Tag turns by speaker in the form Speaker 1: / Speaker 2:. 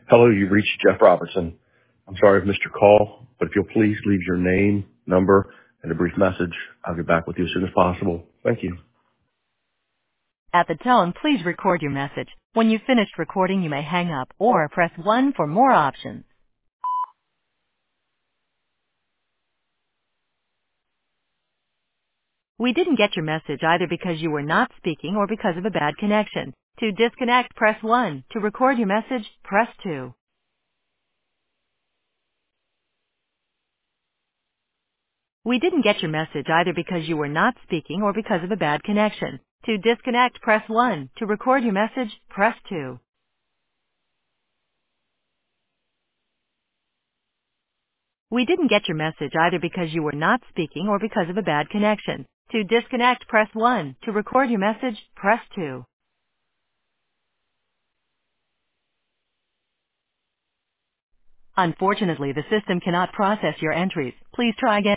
Speaker 1: Hello, you've reached Jeff Robertson. I'm sorry I've missed your call, but if you'll please leave your name, number, and a brief message, I'll get back with you as soon as possible. Thank you.
Speaker 2: At the tone, please record your message. When you've finished recording, you may hang up or press 1 for more options. We didn't get your message either because you were not speaking or because of a bad connection. To disconnect, press 1. To record your message, press 2. We didn't get your message either because you were not speaking or because of a bad connection. To disconnect, press 1. To record your message, press 2. We didn't get your message either because you were not speaking or because of a bad connection. To disconnect, press 1. To record your message, press 2. Unfortunately, the system cannot process your entries. Please try again.